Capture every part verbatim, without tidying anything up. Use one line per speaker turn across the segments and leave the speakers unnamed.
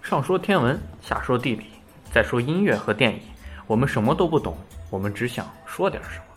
上说天文，下说地理，再说音乐和电影，我们什么都不懂，我们只想说点什么。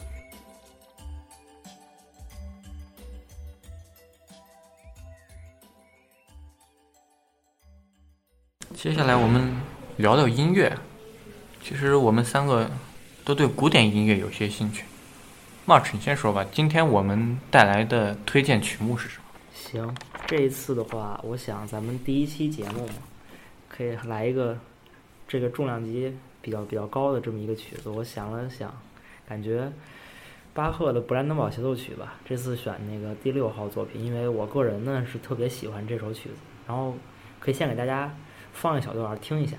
接下来我们聊聊音乐。其实我们三个都对古典音乐有些兴趣。March， 你先说吧，今天我们带来的推荐曲目是什么？
行，这一次的话，我想咱们第一期节目嘛，可以来一个这个重量级比较比较高的这么一个曲子。我想了想，感觉巴赫的《勃兰登堡协奏曲》吧，这次选那个第六号作品，因为我个人呢是特别喜欢这首曲子，然后可以先给大家放一小段听一下。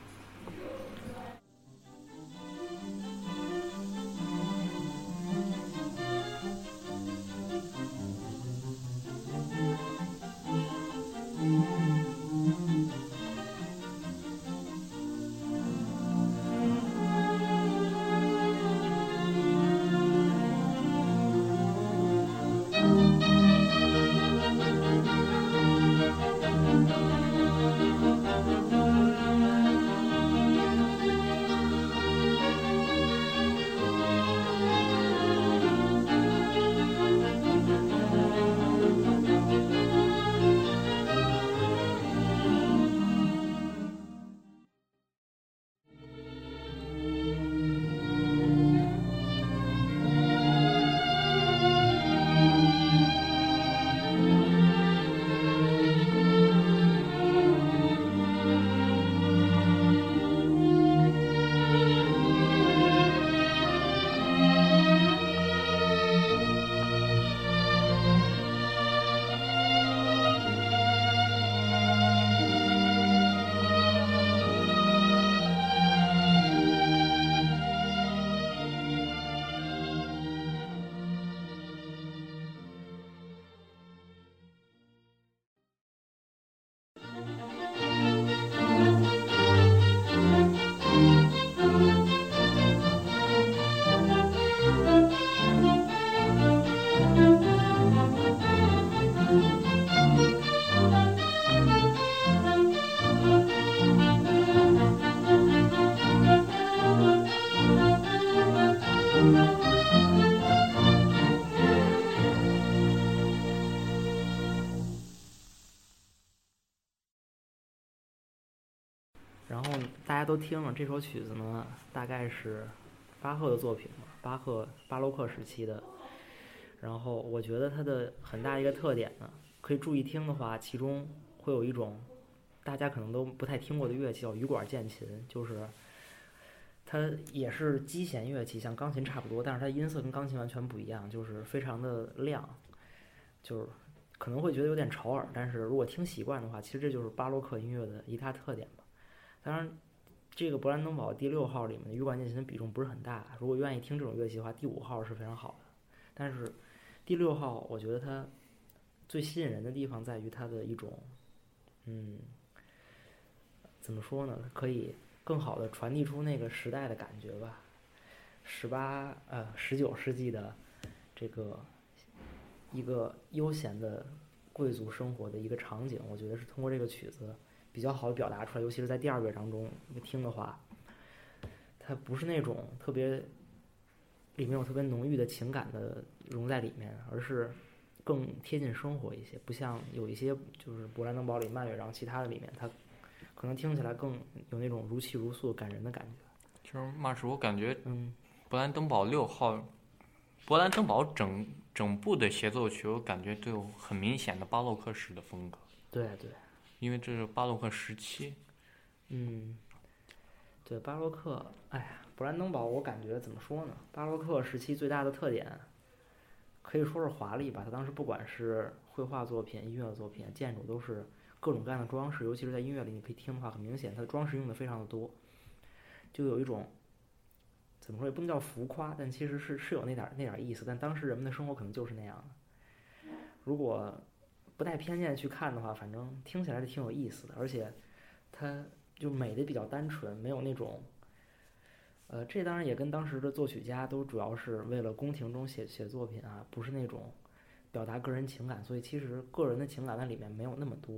然后大家都听了这首曲子呢，大概是巴赫的作品嘛，巴赫巴洛克时期的。然后我觉得它的很大一个特点呢，可以注意听的话，其中会有一种大家可能都不太听过的乐器叫羽管键琴，就是它也是击弦乐器，像钢琴差不多，但是它音色跟钢琴完全不一样，就是非常的亮，就是可能会觉得有点吵耳，但是如果听习惯的话，其实这就是巴洛克音乐的一大特点吧。当然，这个勃兰登堡第六号里面的羽管键琴的比重不是很大，如果愿意听这种乐器的话，第五号是非常好的。但是第六号，我觉得它最吸引人的地方在于它的一种，嗯，怎么说呢？可以更好的传递出那个时代的感觉吧。十八呃十九世纪的这个一个悠闲的贵族生活的一个场景，我觉得是通过这个曲子比较好的表达出来，尤其是在第二乐章中听的话，它不是那种特别里面有特别浓郁的情感的融在里面，而是更贴近生活一些，不像有一些就是勃兰登堡里慢乐章其他的里面，它可能听起来更有那种如泣如诉感人的感觉。
就是马师，我感觉，
嗯，
勃兰登堡六号，勃兰登堡整整部的协奏曲，我感觉都有很明显的巴洛克式的风格。
对对。
因为这是巴洛克时期。
嗯，对，巴洛克，哎呀，勃兰登堡，我感觉怎么说呢？巴洛克时期最大的特点，可以说是华丽吧。它当时不管是绘画作品、音乐作品、建筑，都是各种各样的装饰，尤其是在音乐里，你可以听的话，很明显，它的装饰用的非常的多，就有一种怎么说也不能叫浮夸，但其实是是有那点那点意思。但当时人们的生活可能就是那样的。如果不带偏见去看的话，反正听起来是挺有意思的，而且它就美的比较单纯，没有那种，呃，这当然也跟当时的作曲家都主要是为了宫廷中写写作品啊，不是那种表达个人情感，所以其实个人的情感在里面没有那么多，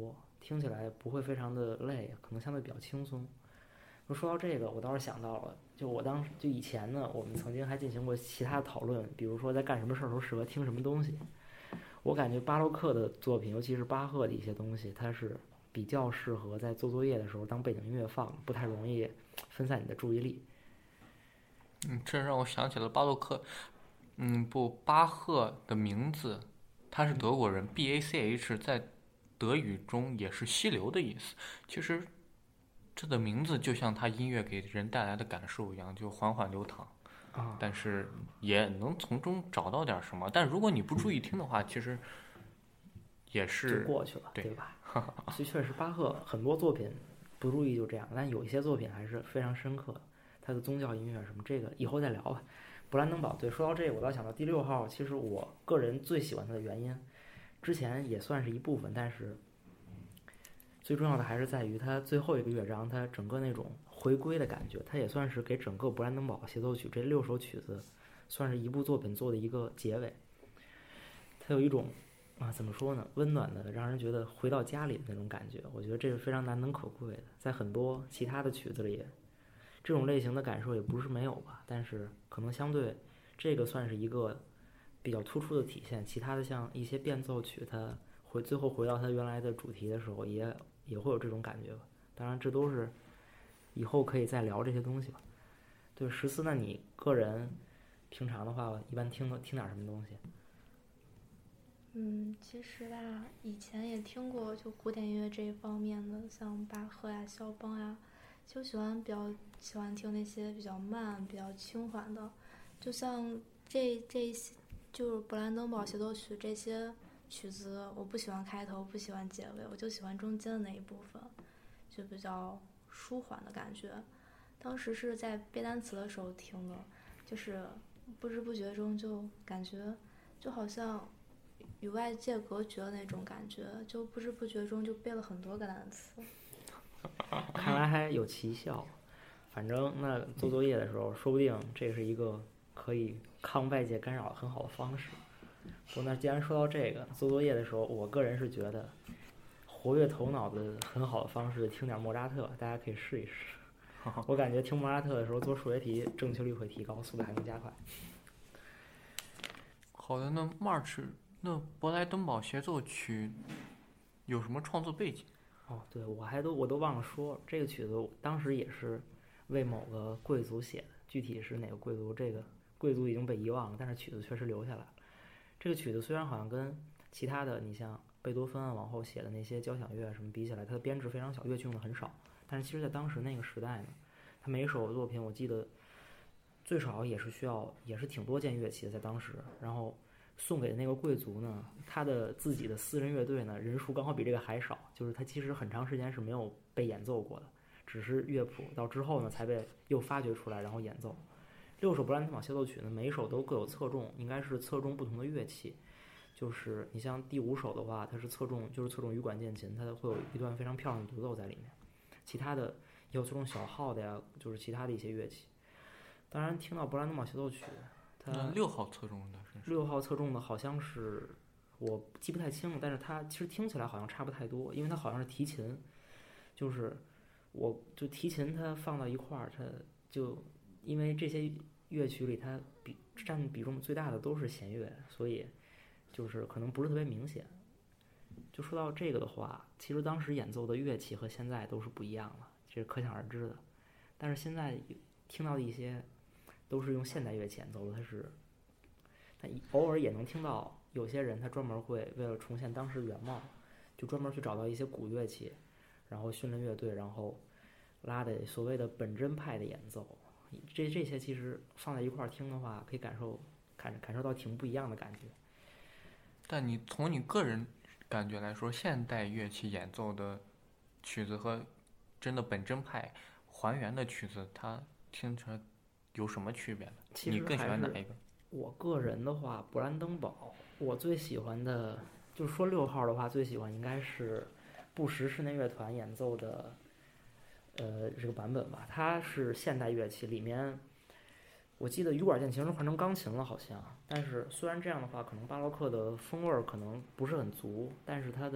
听起来不会非常的累，可能相对比较轻松。说到这个，我倒是想到了，就我当时就以前呢，我们曾经还进行过其他的讨论，比如说在干什么事儿时候适合听什么东西。我感觉巴洛克的作品，尤其是巴赫的一些东西，它是比较适合在做作业的时候当背景音乐放，不太容易分散你的注意力。
嗯，这让我想起了巴洛克。嗯，不，巴赫的名字，他是德国人 ，B A C H 在德语中也是溪流的意思。其实，这个名字就像他音乐给人带来的感受一样，就缓缓流淌。
啊，
但是也能从中找到点什么。但如果你不注意听的话，其实也是
就过去了，
对
对吧？所以确实，巴赫很多作品不注意就这样，但有一些作品还是非常深刻的。他的宗教音乐什么，这个以后再聊吧。勃兰登堡，对，说到这个，我倒想到第六号，其实我个人最喜欢他的原因，之前也算是一部分，但是最重要的还是在于他最后一个乐章，他整个那种回归的感觉，他也算是给整个勃兰登堡协奏曲这六首曲子，算是一部作品做的一个结尾。它有一种啊，怎么说呢，温暖的，让人觉得回到家里的那种感觉。我觉得这是非常难能可贵的，在很多其他的曲子里，这种类型的感受也不是没有吧，但是可能相对这个算是一个比较突出的体现。其他的像一些变奏曲，它回最后回到它原来的主题的时候，也也会有这种感觉吧。当然，这都是以后可以再聊这些东西吧。对，十四，那你个人平常的话，一般听听点什么东西？
嗯，其实吧，以前也听过就古典音乐这一方面的，像巴赫呀、肖邦呀，就喜欢比较喜欢听那些比较慢、比较轻缓的，就像这这一些就是勃兰登堡协奏曲这些曲子，我不喜欢开头，不喜欢结尾，我就喜欢中间的那一部分，就比较舒缓的感觉。当时是在背单词的时候听的，就是不知不觉中就感觉就好像与外界隔绝的那种感觉，就不知不觉中就背了很多个单词。
看来还有奇效。反正那做作业的时候，说不定这是一个可以抗外界干扰很好的方式。不过那既然说到这个，做作业的时候，我个人是觉得活跃头脑的很好的方式，听点莫扎特，大家可以试一试。我感觉听莫扎特的时候做数学题正确率会提高，速度还能加快。
好的，那 March 那勃莱登堡协奏曲有什么创作背景？
哦，对，我还都我都忘了说，这个曲子当时也是为某个贵族写的，具体是哪个贵族，这个贵族已经被遗忘了，但是曲子确实留下来了。这个曲子虽然好像跟其他的，你像贝多芬啊往后写的那些交响乐什么比起来，它的编制非常小，乐器用的很少，但是其实在当时那个时代呢，它每一首作品我记得最少也是需要也是挺多件乐器的，在当时，然后送给那个贵族呢，他的自己的私人乐队呢，人数刚好比这个还少，就是他其实很长时间是没有被演奏过的，只是乐谱到之后呢才被又发掘出来，然后演奏。六首勃兰登堡协奏曲呢，每一首都各有侧重，应该是侧重不同的乐器。就是你像第五首的话，它是侧重就是侧重羽管键琴，它会有一段非常漂亮的独奏在里面。其他的也有侧重小号的呀，就是其他的一些乐器。当然，听到勃兰登堡协奏曲，它
六号侧重的是
六号侧重的好像是我记不太清了，但是它其实听起来好像差不太多，因为它好像是提琴，就是我就提琴它放到一块儿，它就因为这些乐曲里它比占比重最大的都是弦乐，所以就是可能不是特别明显。就说到这个的话，其实当时演奏的乐器和现在都是不一样了，这是可想而知的。但是现在听到的一些都是用现代乐器演奏的，它是，但偶尔也能听到有些人他专门会为了重现当时的原貌，就专门去找到一些古乐器，然后训练乐队，然后拉的所谓的本真派的演奏。这这些其实放在一块儿听的话，可以感受感感受到挺不一样的感觉。
但你从你个人感觉来说，现代乐器演奏的曲子和真的本真派还原的曲子，它听起来有什么区别呢？你更喜欢哪一个？
我个人的话，勃兰登堡，我最喜欢的，就是说六号的话，最喜欢应该是布什室内乐团演奏的，呃，这个版本吧。它是现代乐器，里面我记得羽管键琴是换成钢琴了，好像。但是虽然这样的话，可能巴洛克的风味儿可能不是很足，但是它的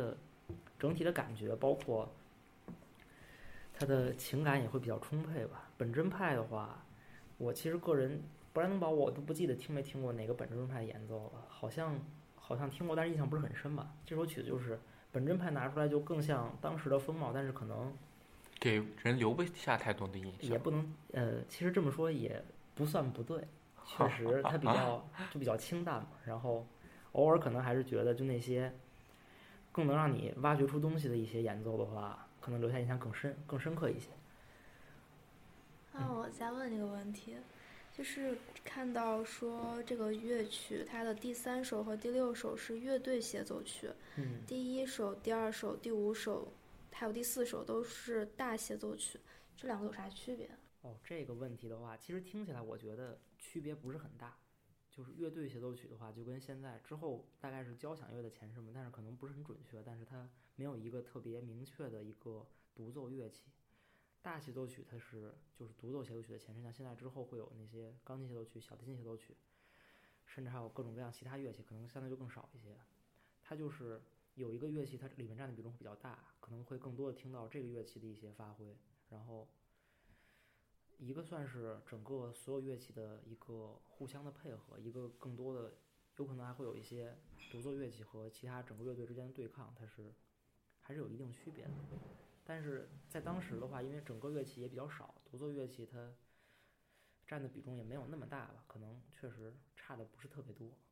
整体的感觉，包括他的情感也会比较充沛吧。本真派的话，我其实个人布兰登堡我都不记得听没听过哪个本真派演奏了，好像好像听过，但是印象不是很深吧。这首曲子就是本真派拿出来就更像当时的风貌，但是可能
给人留不下太多的印象，
也不能呃，其实这么说也不算不对，确实它比较就比较清淡嘛，然后偶尔可能还是觉得就那些更能让你挖掘出东西的一些演奏的话，可能留下印象更深更深刻一些。
那我再问一个问题，就是看到说这个乐曲它的第三首和第六首是乐队协奏曲，
嗯，
第一首、第二首、第五首还有第四首都是大协奏曲，这两个有啥区别？
哦，这个问题的话，其实听起来我觉得区别不是很大。就是乐队协奏曲的话，就跟现在之后大概是交响乐的前身嘛，但是可能不是很准确，但是它没有一个特别明确的一个独奏乐器。大协奏曲它是就是独奏协奏曲的前身，像现在之后会有那些钢琴协奏曲、小提琴协奏曲，甚至还有各种各样其他乐器，可能相对就更少一些。它就是有一个乐器，它里面占的比重会比较大，可能会更多的听到这个乐器的一些发挥，然后一个算是整个所有乐器的一个互相的配合，一个更多的有可能还会有一些独奏乐器和其他整个乐队之间的对抗，它是还是有一定区别的。但是在当时的话，因为整个乐器也比较少，独奏乐器它占的比重也没有那么大吧，可能确实差的不是特别多。